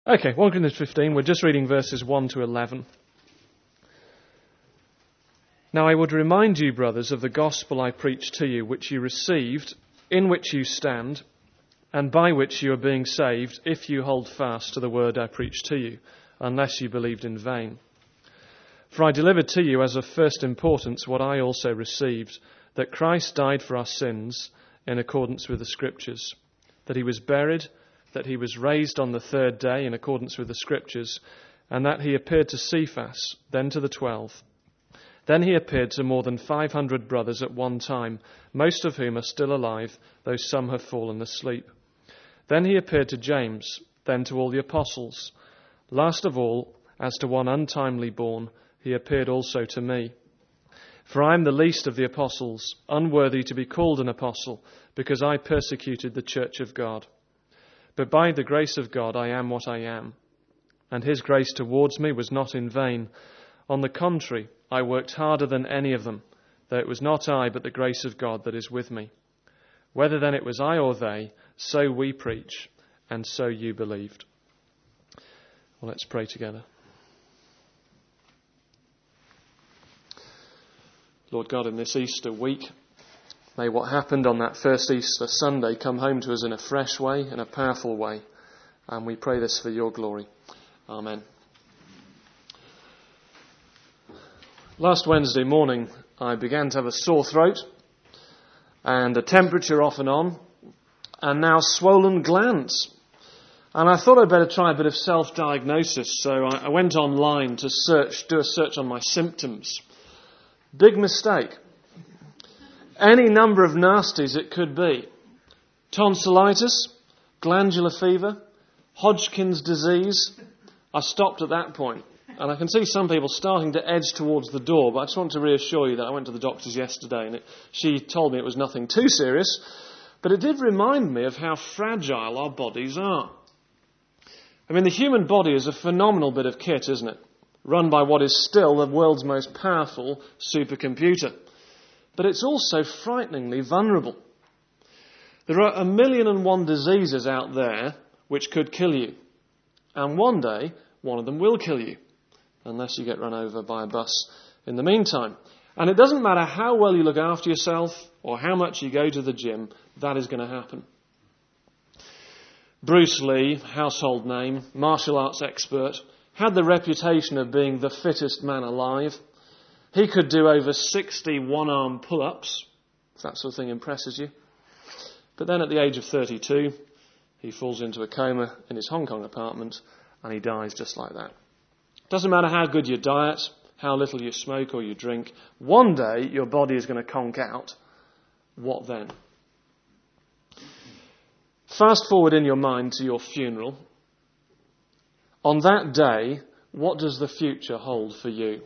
Okay, 1 Corinthians 15, we're just reading verses 1 to 11. Now I would remind you, brothers, of the gospel I preached to you, which you received, in which you stand, and by which you are being saved, if you hold fast to the word I preached to you, unless you believed in vain. For I delivered to you as of first importance what I also received, that Christ died for our sins in accordance with the Scriptures, that he was buried, that he was raised on the third day in accordance with the Scriptures, and that he appeared to Cephas, then to the 12. Then he appeared to more than 500 brothers at one time, most of whom are still alive, though some have fallen asleep. Then he appeared to James, then to all the apostles. Last of all, as to one untimely born, he appeared also to me. For I am the least of the apostles, unworthy to be called an apostle, because I persecuted the church of God. But by the grace of God I am what I am. And his grace towards me was not in vain. On the contrary, I worked harder than any of them, though it was not I, but the grace of God that is with me. Whether then it was I or they, so we preach, and so you believed. Well, let's pray together. Lord God, in this Easter week, may what happened on that first Easter Sunday come home to us in a fresh way, in a powerful way. And we pray this for your glory. Amen. Last Wednesday morning, I began to have a sore throat and a temperature off and on, and now swollen glands. And I thought I'd better try a bit of self-diagnosis, so I went online to do a search on my symptoms. Big mistake. Any number of nasties it could be. Tonsillitis, glandular fever, Hodgkin's disease. I stopped at that point. And I can see some people starting to edge towards the door, but I just want to reassure you that I went to the doctor's yesterday and she told me it was nothing too serious, but it did remind me of how fragile our bodies are. I mean, the human body is a phenomenal bit of kit, isn't it? Run by what is still the world's most powerful supercomputer. But it's also frighteningly vulnerable. There are 1,000,001 diseases out there which could kill you. And one day, one of them will kill you, unless you get run over by a bus in the meantime. And it doesn't matter how well you look after yourself or how much you go to the gym, that is going to happen. Bruce Lee, household name, martial arts expert, had the reputation of being the fittest man alive. He could do over 60 one-arm pull-ups, if that sort of thing impresses you. But then at the age of 32, he falls into a coma in his Hong Kong apartment and he dies just like that. Doesn't matter how good your diet, how little you smoke or you drink, one day your body is going to conk out. What then? Fast forward in your mind to your funeral. On that day, what does the future hold for you?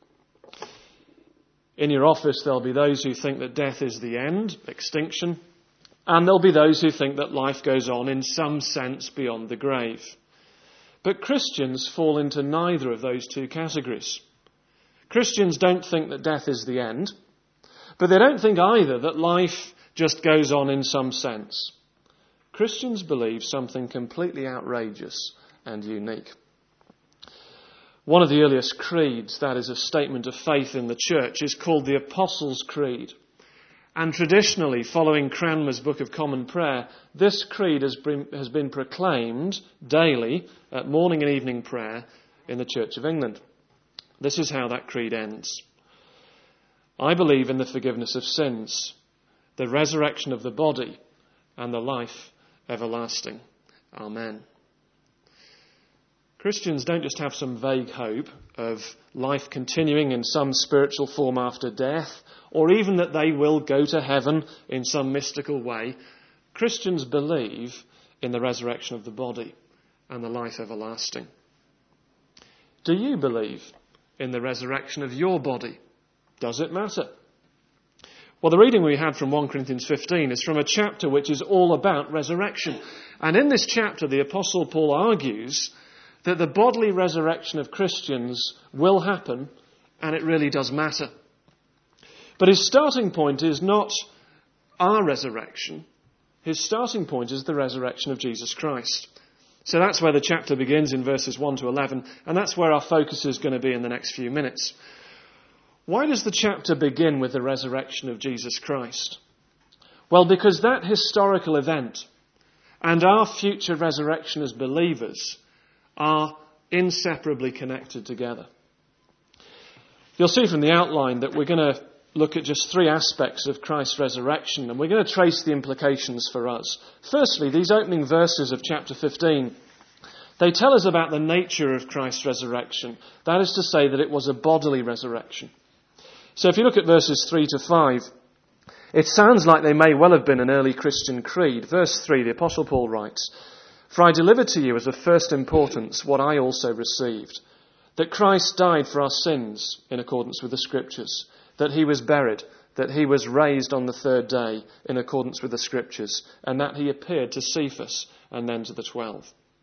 In your office, there'll be those who think that death is the end, extinction, and there'll be those who think that life goes on in some sense beyond the grave. But Christians fall into neither of those two categories. Christians don't think that death is the end, but they don't think either that life just goes on in some sense. Christians believe something completely outrageous and unique. One of the earliest creeds, that is a statement of faith in the church, is called the Apostles' Creed. And traditionally, following Cranmer's Book of Common Prayer, this creed has been proclaimed daily at morning and evening prayer in the Church of England. This is how that creed ends. I believe in the forgiveness of sins, the resurrection of the body, and the life everlasting. Amen. Christians don't just have some vague hope of life continuing in some spiritual form after death, or even that they will go to heaven in some mystical way. Christians believe in the resurrection of the body and the life everlasting. Do you believe in the resurrection of your body? Does it matter? Well, the reading we had from 1 Corinthians 15 is from a chapter which is all about resurrection. And in this chapter, the Apostle Paul argues that the bodily resurrection of Christians will happen, and it really does matter. But his starting point is not our resurrection. His starting point is the resurrection of Jesus Christ. So that's where the chapter begins in verses 1 to 11, and that's where our focus is going to be in the next few minutes. Why does the chapter begin with the resurrection of Jesus Christ? Well, because that historical event and our future resurrection as believers are inseparably connected together. You'll see from the outline that we're going to look at just three aspects of Christ's resurrection, and we're going to trace the implications for us. Firstly, these opening verses of chapter 15, they tell us about the nature of Christ's resurrection. That is to say that it was a bodily resurrection. So if you look at verses 3 to 5, it sounds like they may well have been an early Christian creed. Verse 3, the Apostle Paul writes, "For I delivered to you as of first importance what I also received, that Christ died for our sins in accordance with the Scriptures, that he was buried, that he was raised on the third day in accordance with the Scriptures, and that he appeared to Cephas and then to the 12.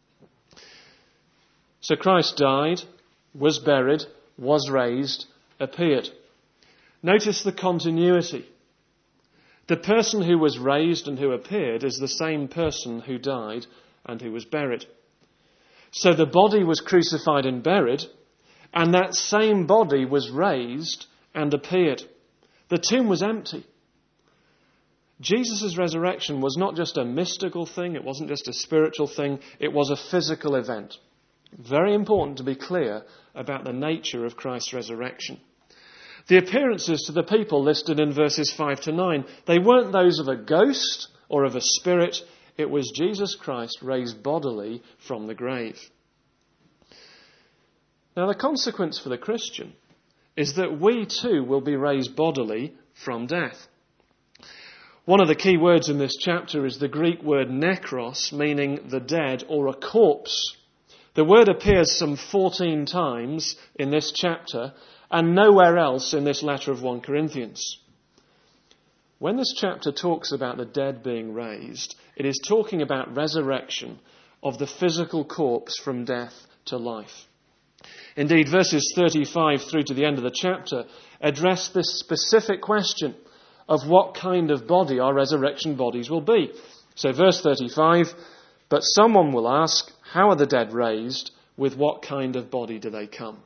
So Christ died, was buried, was raised, appeared. Notice the continuity. The person who was raised and who appeared is the same person who died and who was buried. So the body was crucified and buried, and that same body was raised and appeared. The tomb was empty. Jesus' resurrection was not just a mystical thing, it wasn't just a spiritual thing, it was a physical event. Very important to be clear about the nature of Christ's resurrection. The appearances to the people listed in verses 5 to 9, they weren't those of a ghost or of a spirit. It was Jesus Christ raised bodily from the grave. Now the consequence for the Christian is that we too will be raised bodily from death. One of the key words in this chapter is the Greek word nekros, meaning the dead or a corpse. The word appears some 14 times in this chapter and nowhere else in this letter of 1 Corinthians. When this chapter talks about the dead being raised, it is talking about resurrection of the physical corpse from death to life. Indeed, verses 35 through to the end of the chapter address this specific question of what kind of body our resurrection bodies will be. So verse 35, "But someone will ask, how are the dead raised? With what kind of body do they come?"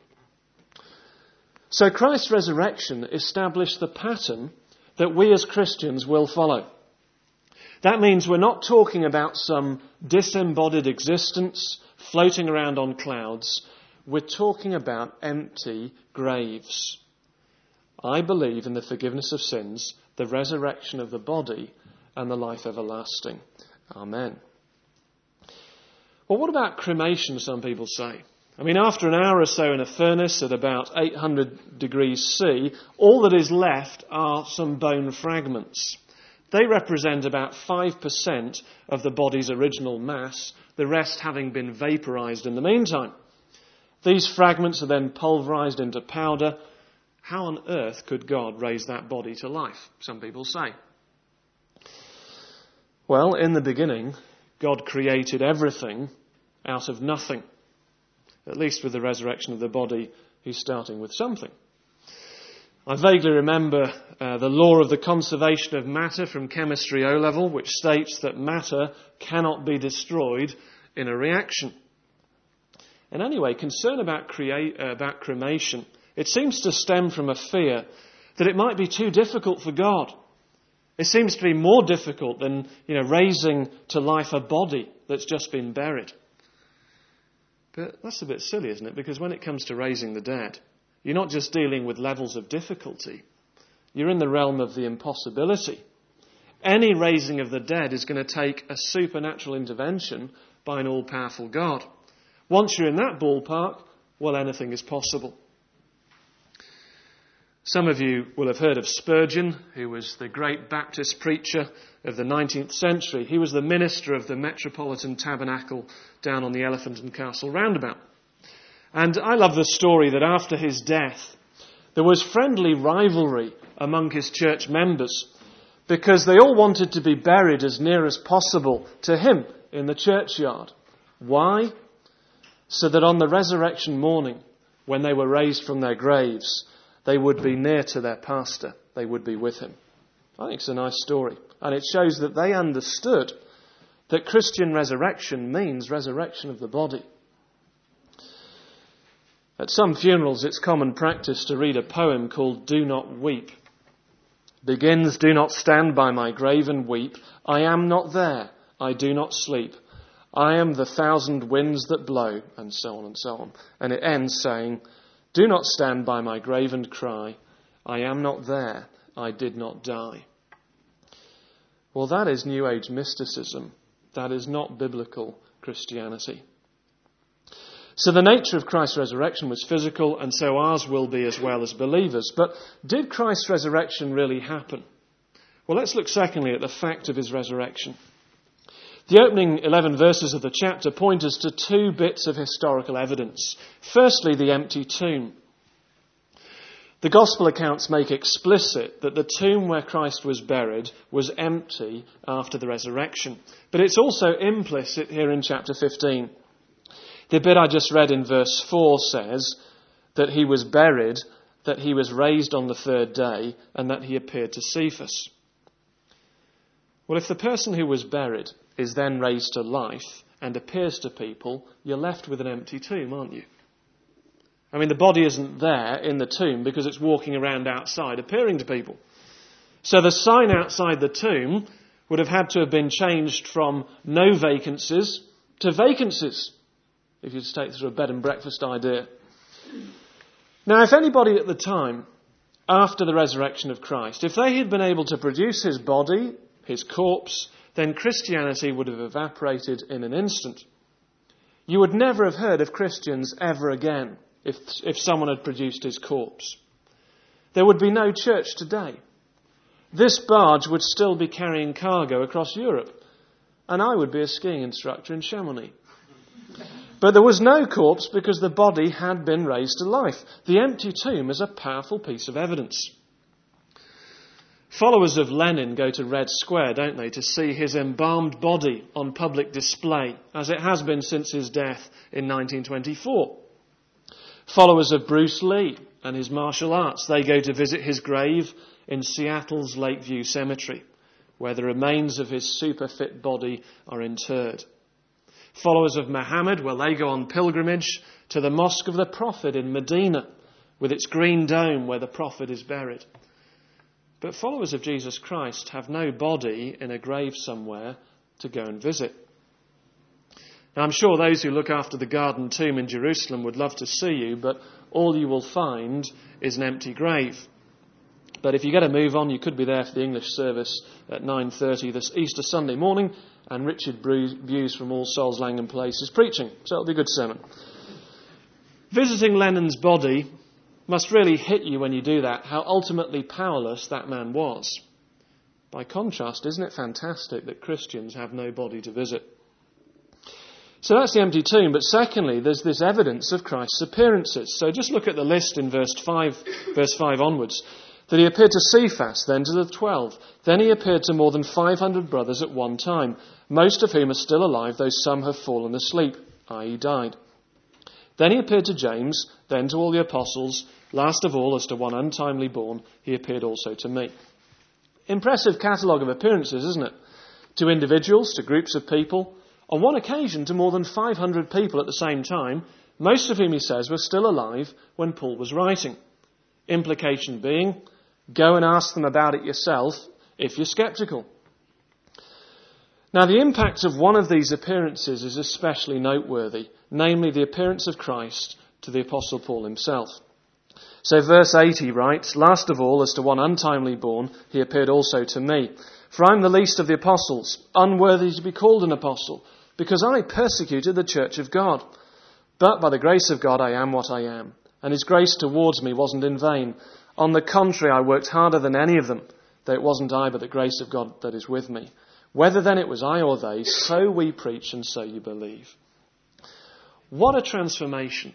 So Christ's resurrection established the pattern that we as Christians will follow. That means we're not talking about some disembodied existence floating around on clouds. We're talking about empty graves. I believe in the forgiveness of sins, the resurrection of the body, and the life everlasting. Amen. Well, what about cremation, some people say? I mean, after an hour or so in a furnace at about 800 degrees C, all that is left are some bone fragments. They represent about 5% of the body's original mass, the rest having been vaporized in the meantime. These fragments are then pulverized into powder. How on earth could God raise that body to life? Some people say. Well, in the beginning, God created everything out of nothing. At least with the resurrection of the body, he's starting with something. I vaguely remember the law of the conservation of matter from chemistry O-level, which states that matter cannot be destroyed in a reaction. And anyway, concern about cremation, it seems to stem from a fear that it might be too difficult for God. It seems to be more difficult than, raising to life a body that's just been buried. But that's a bit silly, isn't it? Because when it comes to raising the dead, you're not just dealing with levels of difficulty. You're in the realm of the impossibility. Any raising of the dead is going to take a supernatural intervention by an all-powerful God. Once you're in that ballpark, well, anything is possible. Some of you will have heard of Spurgeon, who was the great Baptist preacher of the 19th century. He was the minister of the Metropolitan Tabernacle down on the Elephant and Castle roundabout. And I love the story that after his death, there was friendly rivalry among his church members because they all wanted to be buried as near as possible to him in the churchyard. Why? So that on the resurrection morning, when they were raised from their graves, they would be near to their pastor. They would be with him. I think it's a nice story. And it shows that they understood that Christian resurrection means resurrection of the body. At some funerals, it's common practice to read a poem called Do Not Weep. Begins, do not stand by my grave and weep. I am not there. I do not sleep. I am the 1,000 winds that blow, and so on and so on. And it ends saying, do not stand by my grave and cry. I am not there. I did not die. Well, that is New Age mysticism. That is not biblical Christianity. So the nature of Christ's resurrection was physical, and so ours will be as well as believers. But did Christ's resurrection really happen? Well, let's look secondly at the fact of his resurrection. The opening 11 verses of the chapter point us to two bits of historical evidence. Firstly, the empty tomb. The gospel accounts make explicit that the tomb where Christ was buried was empty after the resurrection. But it's also implicit here in chapter 15. The bit I just read in verse 4 says that he was buried, that he was raised on the third day, and that he appeared to Cephas. Well, if the person who was buried is then raised to life and appears to people, you're left with an empty tomb, aren't you? I mean, the body isn't there in the tomb because it's walking around outside appearing to people. So the sign outside the tomb would have had to have been changed from no vacancies to vacancies, if you take this sort of bed and breakfast idea. Now, if anybody at the time, after the resurrection of Christ, if they had been able to produce his body, his corpse, then Christianity would have evaporated in an instant. You would never have heard of Christians ever again if someone had produced his corpse. There would be no church today. This barge would still be carrying cargo across Europe, and I would be a skiing instructor in Chamonix. But there was no corpse because the body had been raised to life. The empty tomb is a powerful piece of evidence. Followers of Lenin go to Red Square, don't they, to see his embalmed body on public display, as it has been since his death in 1924. Followers of Bruce Lee and his martial arts, they go to visit his grave in Seattle's Lakeview Cemetery, where the remains of his super fit body are interred. Followers of Muhammad, well, they go on pilgrimage to the Mosque of the Prophet in Medina, with its green dome where the Prophet is buried. But followers of Jesus Christ have no body in a grave somewhere to go and visit. Now, I'm sure those who look after the Garden Tomb in Jerusalem would love to see you, but all you will find is an empty grave. But if you get a move on, you could be there for the English service at 9:30 this Easter Sunday morning, and Richard Buse from All Souls Langham Place is preaching, so it'll be a good sermon. Visiting Lenin's body must really hit you when you do that, how ultimately powerless that man was. By contrast, isn't it fantastic that Christians have no body to visit? So that's the empty tomb. But secondly, there's this evidence of Christ's appearances. So just look at the list in verse 5 onwards. That he appeared to Cephas, then to the 12. Then he appeared to more than 500 brothers at one time, most of whom are still alive, though some have fallen asleep, i.e. died. Then he appeared to James, then to all the apostles. Last of all, as to one untimely born, he appeared also to me. Impressive catalogue of appearances, isn't it? To individuals, to groups of people. On one occasion, to more than 500 people at the same time, most of whom, he says, were still alive when Paul was writing. Implication being, go and ask them about it yourself if you're sceptical. Now, the impact of one of these appearances is especially noteworthy, namely the appearance of Christ to the Apostle Paul himself. So verse 8 he writes, last of all, as to one untimely born, he appeared also to me. For I am the least of the apostles, unworthy to be called an apostle, because I persecuted the church of God. But by the grace of God I am what I am. And his grace towards me wasn't in vain. On the contrary, I worked harder than any of them, though it wasn't I, but the grace of God that is with me. Whether then it was I or they, so we preach and so you believe. What a transformation.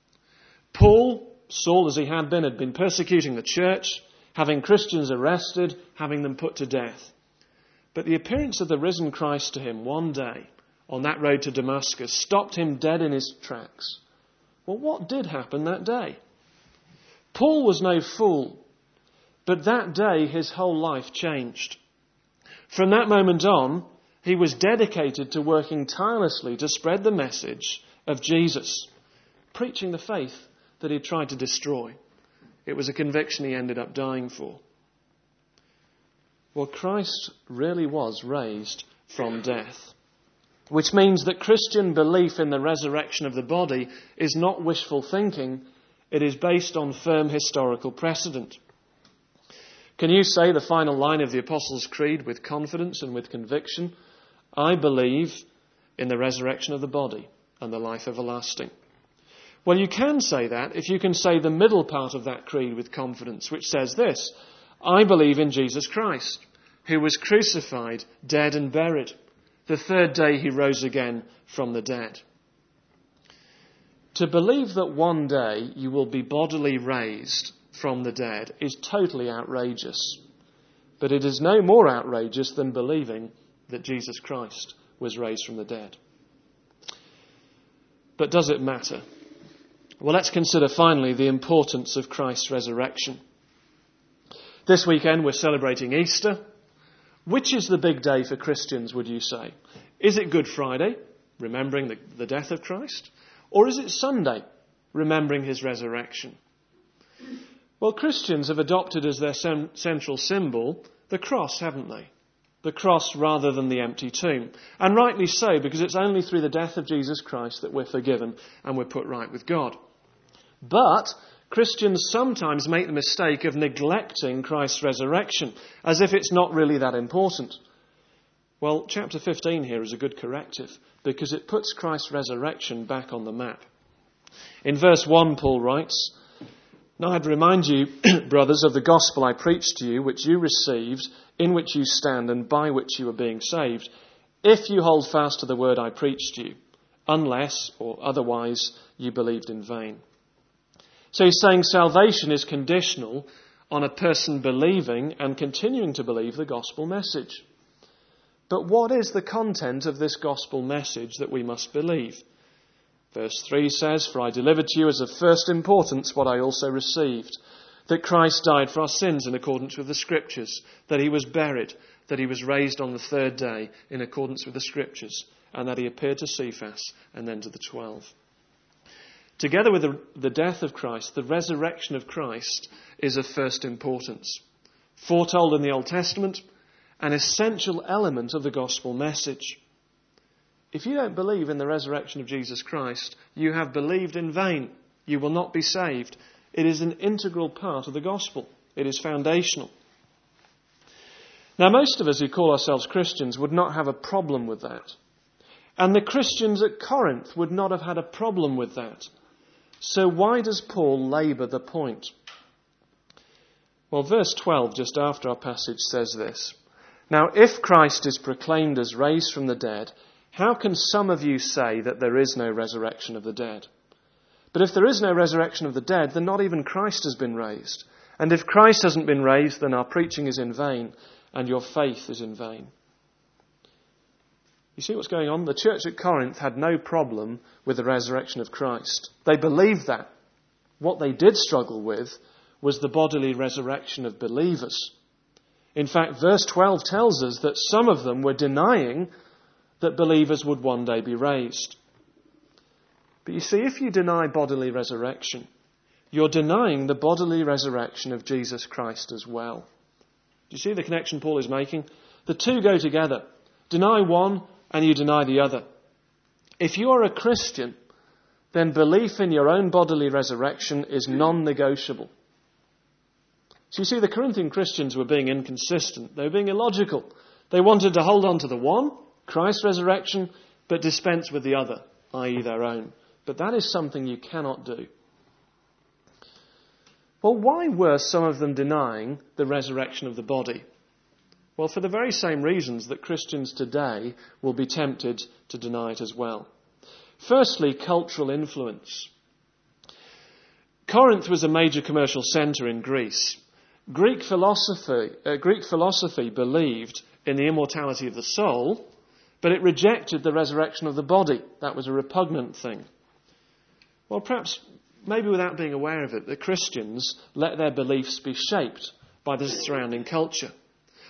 Saul as he had been persecuting the church, having Christians arrested, having them put to death. But the appearance of the risen Christ to him one day on that road to Damascus stopped him dead in his tracks. Well, what did happen that day? Paul was no fool, but that day his whole life changed. From that moment on, He was dedicated to working tirelessly to spread the message of Jesus, preaching the faith that he tried to destroy. It was a conviction he ended up dying for. Well, Christ really was raised from death, which means that Christian belief in the resurrection of the body is not wishful thinking. It is based on firm historical precedent. Can you say the final line of the Apostles' Creed with confidence and with conviction? I believe in the resurrection of the body and the life everlasting. Well, you can say that if you can say the middle part of that creed with confidence, which says this: I believe in Jesus Christ, who was crucified, dead and buried. The third day he rose again from the dead. To believe that one day you will be bodily raised from the dead is totally outrageous. But it is no more outrageous than believing that Jesus Christ was raised from the dead. But does it matter? Well, let's consider finally the importance of Christ's resurrection. This weekend we're celebrating Easter. Which is the big day for Christians, would you say? Is it Good Friday, remembering the death of Christ? Or is it Sunday, remembering his resurrection? Well, Christians have adopted as their central symbol the cross, haven't they? The cross rather than the empty tomb. And rightly so, because it's only through the death of Jesus Christ that we're forgiven and we're put right with God. But Christians sometimes make the mistake of neglecting Christ's resurrection, as if it's not really that important. Well, chapter 15 here is a good corrective, because it puts Christ's resurrection back on the map. In verse 1, Paul writes, Now I'd remind you, brothers, of the gospel I preached to you, which you received, in which you stand, and by which you are being saved, if you hold fast to the word I preached to you, unless, or otherwise, you believed in vain. So he's saying salvation is conditional on a person believing and continuing to believe the gospel message. But what is the content of this gospel message that we must believe? Verse 3 says, For I delivered to you as of first importance what I also received, that Christ died for our sins in accordance with the Scriptures, that he was buried, that he was raised on the third day in accordance with the Scriptures, and that he appeared to Cephas and then to the 12. Together with the death of Christ, the resurrection of Christ is of first importance. Foretold in the Old Testament, an essential element of the gospel message. If you don't believe in the resurrection of Jesus Christ, you have believed in vain. You will not be saved. It is an integral part of the gospel. It is foundational. Now, most of us who call ourselves Christians would not have a problem with that. And the Christians at Corinth would not have had a problem with that. So why does Paul labour the point? Well, verse 12, just after our passage, says this. Now, if Christ is proclaimed as raised from the dead, how can some of you say that there is no resurrection of the dead? But if there is no resurrection of the dead, then not even Christ has been raised. And if Christ hasn't been raised, then our preaching is in vain, and your faith is in vain. You see what's going on? The church at Corinth had no problem with the resurrection of Christ. They believed that. What they did struggle with was the bodily resurrection of believers. In fact, verse 12 tells us that some of them were denying that believers would one day be raised. But you see, if you deny bodily resurrection, you're denying the bodily resurrection of Jesus Christ as well. Do you see the connection Paul is making? The two go together. Deny one and you deny the other. If you are a Christian, then belief in your own bodily resurrection is non-negotiable. So you see, the Corinthian Christians were being inconsistent. They were being illogical. They wanted to hold on to the one, Christ's resurrection, but dispense with the other, i.e. their own. But that is something you cannot do. Well, why were some of them denying the resurrection of the body? Well, for the very same reasons that Christians today will be tempted to deny it as well. Firstly, cultural influence. Corinth was a major commercial centre in Greece. Greek philosophy believed in the immortality of the soul, but it rejected the resurrection of the body. That was a repugnant thing. Well, perhaps, maybe without being aware of it, the Christians let their beliefs be shaped by the surrounding culture.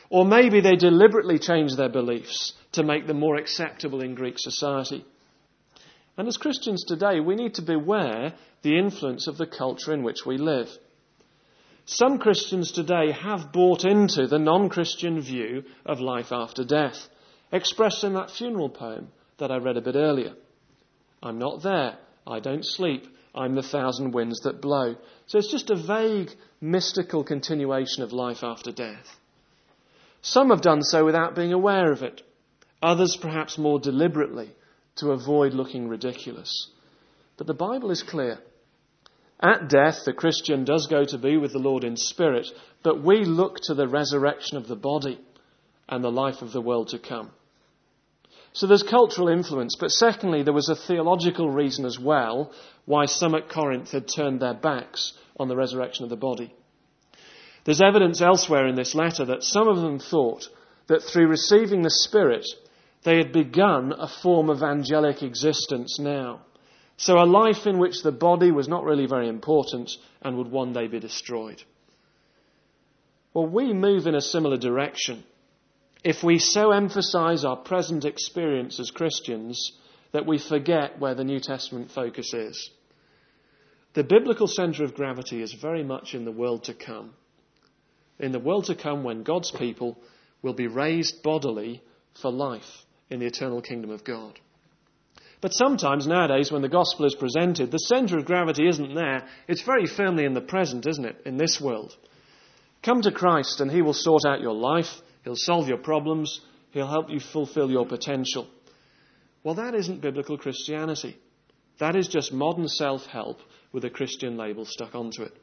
Or maybe they deliberately change their beliefs to make them more acceptable in Greek society. And as Christians today, we need to beware the influence of the culture in which we live. Some Christians today have bought into the non-Christian view of life after death, expressed in that funeral poem that I read a bit earlier. I'm not there. I don't sleep. I'm the thousand winds that blow. So it's just a vague, mystical continuation of life after death. Some have done so without being aware of it. Others perhaps more deliberately to avoid looking ridiculous. But the Bible is clear. At death, the Christian does go to be with the Lord in spirit, but we look to the resurrection of the body and the life of the world to come. So there's cultural influence, but secondly, there was a theological reason as well why some at Corinth had turned their backs on the resurrection of the body. There's evidence elsewhere in this letter that some of them thought that through receiving the Spirit, they had begun a form of angelic existence now. So a life in which the body was not really very important and would one day be destroyed. Well, we move in a similar direction if we so emphasize our present experience as Christians that we forget where the New Testament focus is. The biblical centre of gravity is very much in the world to come. In the world to come when God's people will be raised bodily for life in the eternal kingdom of God. But sometimes nowadays when the gospel is presented, the centre of gravity isn't there. It's very firmly in the present, isn't it, in this world. Come to Christ and he will sort out your life. He'll solve your problems. He'll help you fulfill your potential. Well, that isn't biblical Christianity. That is just modern self-help with a Christian label stuck onto it.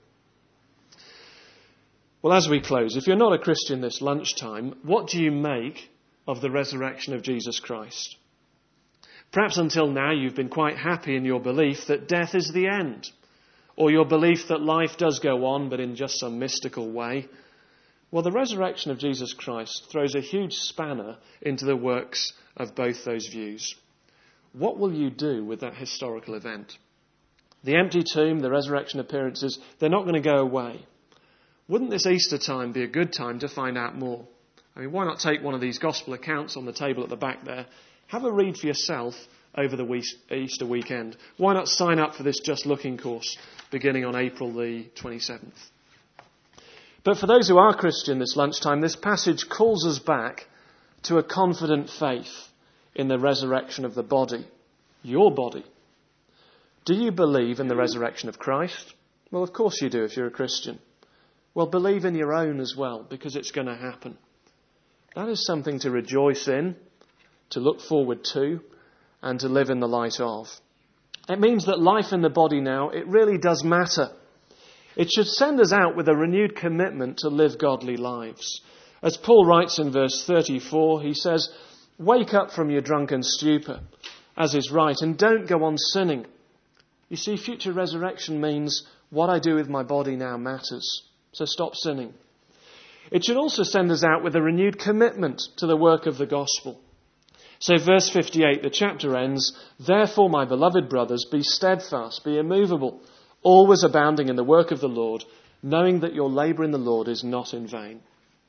Well, as we close, if you're not a Christian this lunchtime, what do you make of the resurrection of Jesus Christ? Perhaps until now you've been quite happy in your belief that death is the end, or your belief that life does go on but in just some mystical way. Well, the resurrection of Jesus Christ throws a huge spanner into the works of both those views. What will you do with that historical event? The empty tomb, the resurrection appearances, they're not going to go away. Wouldn't this Easter time be a good time to find out more? I mean, why not take one of these gospel accounts on the table at the back there? Have a read for yourself over the Easter weekend. Why not sign up for this Just Looking course beginning on April the 27th? But for those who are Christian this lunchtime, this passage calls us back to a confident faith in the resurrection of the body, your body. Do you believe in the resurrection of Christ? Well, of course you do if you're a Christian. Well, believe in your own as well, because it's going to happen. That is something to rejoice in, to look forward to, and to live in the light of. It means that life in the body now, it really does matter. It should send us out with a renewed commitment to live godly lives. As Paul writes in verse 34, he says, "Wake up from your drunken stupor, as is right, and don't go on sinning." You see, future resurrection means what I do with my body now matters. So stop sinning. It should also send us out with a renewed commitment to the work of the gospel. So verse 58, the chapter ends, "Therefore, my beloved brothers, be steadfast, be immovable, always abounding in the work of the Lord, knowing that your labour in the Lord is not in vain."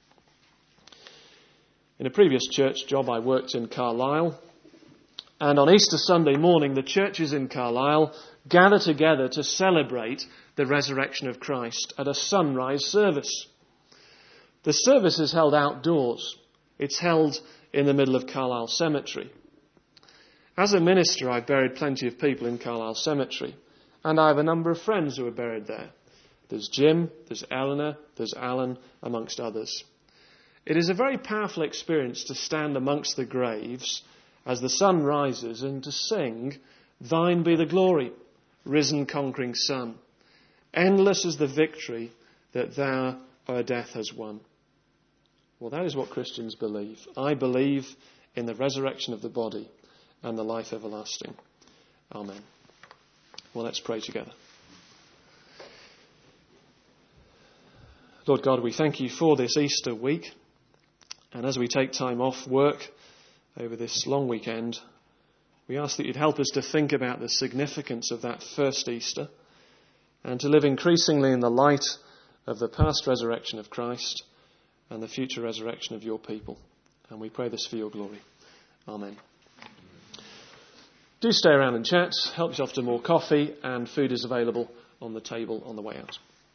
In a previous church job, I worked in Carlisle. And on Easter Sunday morning, the churches in Carlisle gather together to celebrate the resurrection of Christ at a sunrise service. The service is held outdoors. It's held in the middle of Carlisle Cemetery. As a minister, I've buried plenty of people in Carlisle Cemetery, and I have a number of friends who are buried there. There's Jim, there's Eleanor, there's Alan, amongst others. It is a very powerful experience to stand amongst the graves as the sun rises and to sing, "Thine be the glory, risen conquering Son. Endless is the victory that thou, O death, has won." Well, that is what Christians believe. I believe in the resurrection of the body and the life everlasting. Amen. Well, let's pray together. Lord God, we thank you for this Easter week. And as we take time off work over this long weekend, we ask that you'd help us to think about the significance of that first Easter and to live increasingly in the light of the past resurrection of Christ and the future resurrection of your people. And we pray this for your glory. Amen. Do stay around and chat. Help yourself to more coffee, and food is available on the table on the way out.